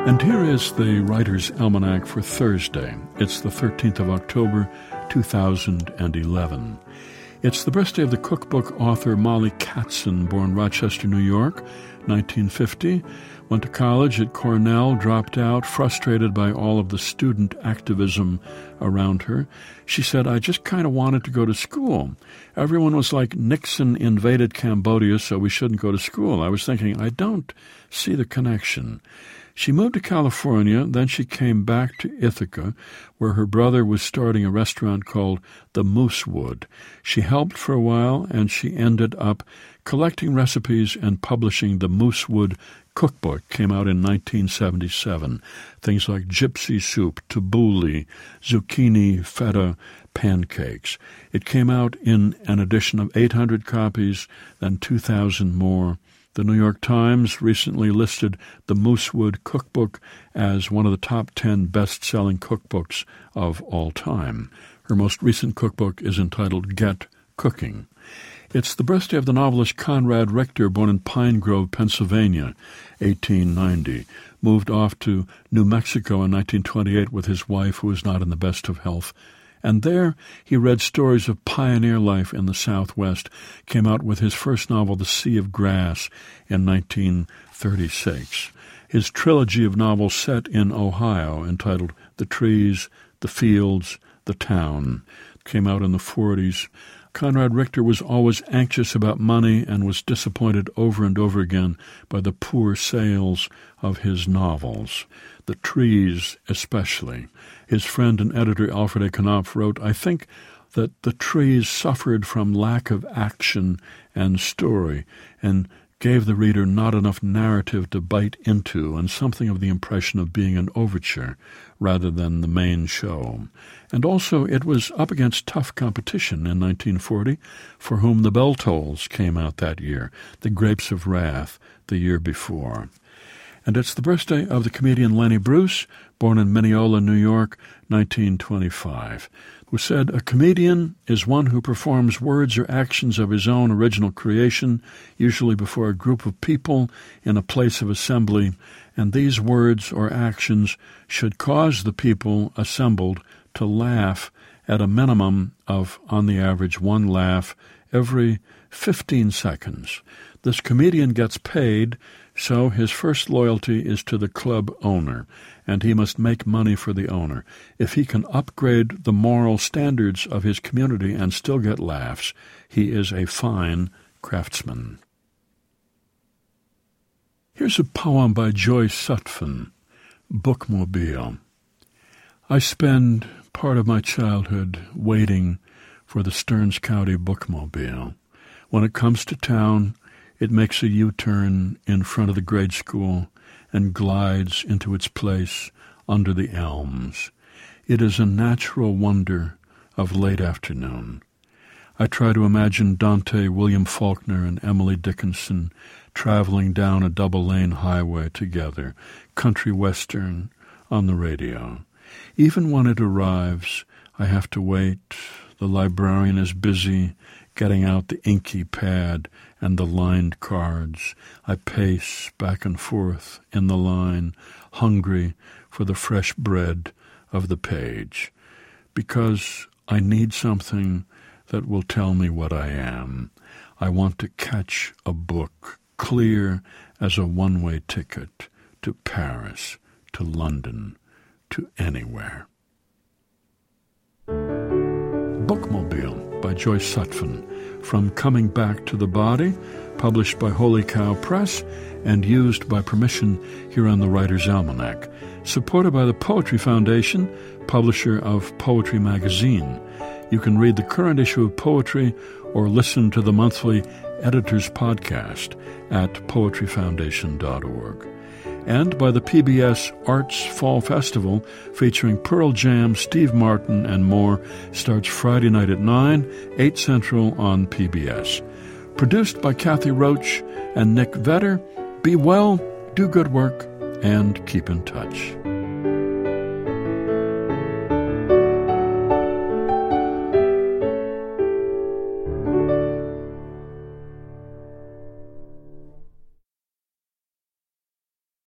And here is the Writer's Almanac for Thursday. It's the 13th of October, 2011. It's the birthday of the cookbook author Molly Katzen, born Rochester, New York, 1950. Went to college at Cornell, dropped out, frustrated by all of the student activism around her. She said, I just kind of wanted to go to school. Everyone was like, Nixon invaded Cambodia, so we shouldn't go to school. I was thinking, I don't see the connection. She moved to California, then she came back to Ithaca, where her brother was starting a restaurant called the Moosewood. She helped for a while, and she ended up collecting recipes and publishing the Moosewood Cookbook. Came out in 1977. Things like gypsy soup, tabbouleh, zucchini feta pancakes. It came out in an edition of 800 copies, then 2,000 more. The New York Times recently listed the Moosewood Cookbook as one of the top 10 best-selling cookbooks of all time. Her most recent cookbook is entitled Get Cooking. It's the birthday of the novelist Conrad Richter, born in Pine Grove, Pennsylvania, 1890. Moved off to New Mexico in 1928 with his wife, who was not in the best of health. And there he read stories of pioneer life in the Southwest, came out with his first novel, The Sea of Grass, in 1936. His trilogy of novels set in Ohio, entitled The Trees, The Fields, The Town, came out in the 40s. Conrad Richter was always anxious about money and was disappointed over and over again by the poor sales of his novels, The Trees especially. His friend and editor Alfred A. Knopf wrote, I think that The Trees suffered from lack of action and story and gave the reader not enough narrative to bite into and something of the impression of being an overture rather than the main show. And also it was up against tough competition in 1940, For Whom the Bell Tolls came out that year, The Grapes of Wrath the year before. And it's the birthday of the comedian Lenny Bruce, born in Mineola, New York, 1925, who said, a comedian is one who performs words or actions of his own original creation, usually before a group of people in a place of assembly, and these words or actions should cause the people assembled to laugh at a minimum of, on the average, one laugh every 15 seconds. This comedian gets paid, so his first loyalty is to the club owner, and he must make money for the owner. If he can upgrade the moral standards of his community and still get laughs, he is a fine craftsman. Here's a poem by Joyce Sutphin, Bookmobile. I spend part of my childhood waiting for the Stearns County Bookmobile. When it comes to town, it makes a U-turn in front of the grade school and glides into its place under the elms. It is a natural wonder of late afternoon. I try to imagine Dante, William Faulkner, and Emily Dickinson traveling down a double-lane highway together, country western, on the radio. Even when it arrives, I have to wait. The librarian is busy getting out the inky pad and the lined cards. I pace back and forth in the line, hungry for the fresh bread of the page, because I need something that will tell me what I am. I want to catch a book, clear as a one-way ticket to Paris, to London, to anywhere. Bookmobile by Joyce Sutphin, from Coming Back to the Body, published by Holy Cow Press and used by permission here on the Writer's Almanac, supported by the Poetry Foundation, publisher of Poetry Magazine. You can read the current issue of Poetry or listen to the monthly Editor's Podcast at poetryfoundation.org. And by the PBS Arts Fall Festival, featuring Pearl Jam, Steve Martin, and more, starts Friday night at 9, 8 Central on PBS. Produced by Kathy Roach and Nick Vetter. Be well, do good work, and keep in touch.